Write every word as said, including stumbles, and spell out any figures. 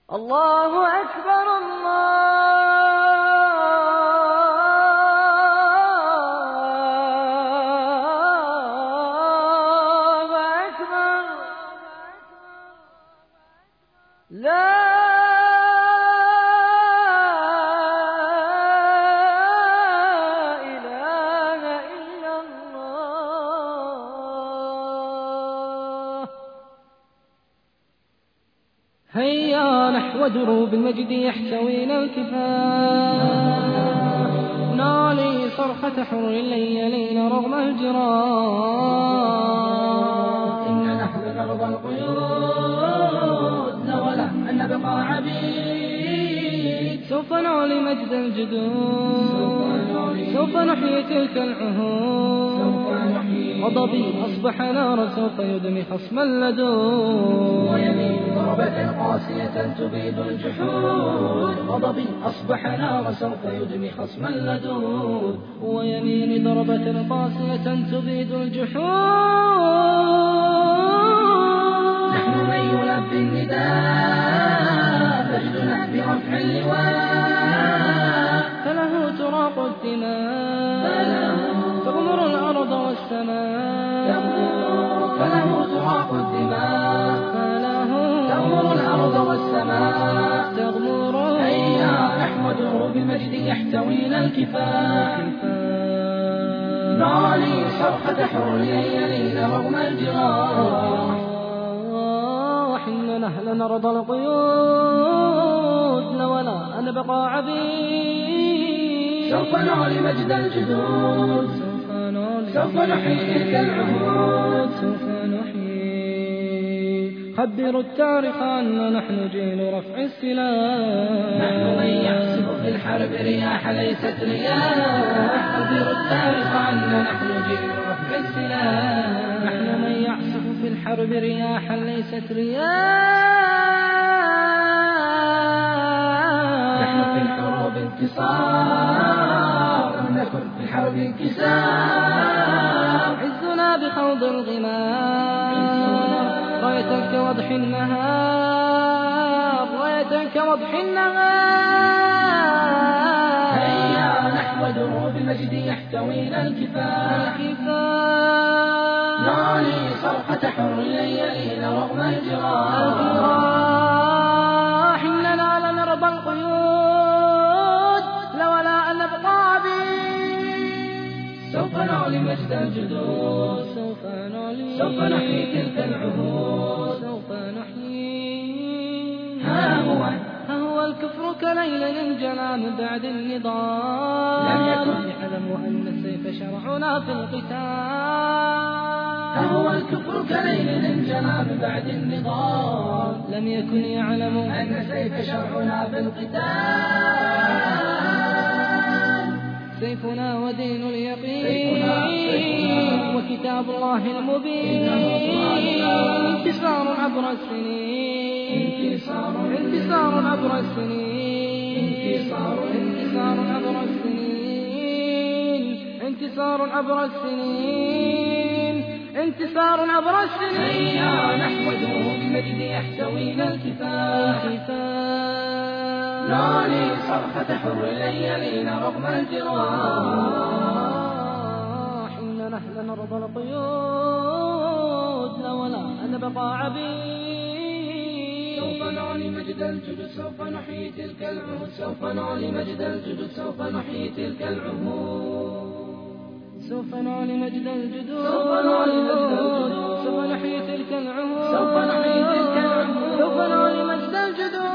الله أكبر الله أكبر لا إله إلا الله. هيا نحو دروب المجد يحتوينا الكفاح، نعلي صرخة حر ليالينا رغم الجراح. إن نحن نرضى القيود ولا أن نبقى عبيد، سوف نعلي مجد الجدود، سوف نحيي تلك العهود. غضبي أصبح نارا سوف يدمي خصم اللدود، ويمين ضربة قاسية تبيد الجحود. غضبي أصبح نارا سوف يدمي خصم اللدود، ويمين ضربة قاسية تبيد الجحود. نحن من يلبي النداء مجدنا برفع اللواء، فله تراق الدماء تغمر الأرض والسماء. فله تراق الدماء فله تغمر الأرض والسماء تغمر. هيا نحو دروب المجد يحتوينا الكفاح، نعلي صرخة حر ليالينا رغم الجراح. إن نهل نرضى القيود ولا نبقى عبيد، سوف نعلي مجد الجدود، سوف نحيي تلك العهود. سوف نحيي. خبروا التاريخ أن نحن جيل رفع السلاح، نحن من يحسب في الحرب رياح ليست رياح. خبروا التاريخ أن نحن جيل رفع السلاح، نحن من يعصف في الحرب رياحا ليست رياح. نحن في الحروب انتصار، لم نكن في الحرب انكسار. عزنا بخوض الغمام، راية كوضح النهار، راية كوضح النهار. هيا نحو دروب المجد يحتوينا الكفاح، نعلي صرخة حر ليالينا رغم الجراح. إننا لنرضى القيود لولا أن نبقى عبيد، سوف نعلي مجد الجدود، سوف نعلي سوف نحيي تلك العهود. سوف نحيي. ها هو ها هو الكفر كليل انجلى من بعد النضال، لم يكن يعلم أن السيف شرعنا في القتال. ها هو الكفر كليل انجلى من بعد النضال، لم يكن يعلم أن السيف شرعنا في القتال. سيفنا ودين اليقين، سيفنا وكتاب الله المبين. انتصار عبر السنين، انتصار انتصار عبر السنين، انتصار انتصار عبر السنين، انتصار عبر السنين، انتصار عبر السنين. هيا نحو دروب المجد يحتوينا الكفاح، نعلي صرخة حر ليالينا رغم الجراح. إن نحن نرضى القيود ولا نبقى عبيد، سوف نعلي مجد الجدود، سوف نحيي تلك العهود. سوف نعلي مجد الجدود، سوف نحيي تلك العهود. سوف نعلي مجد الجدود، سوف نعلي مجد الجدود، سوف نحيي تلك العهود. سوف نحيي تلك العهود. سوف نعلي مجد الجدود.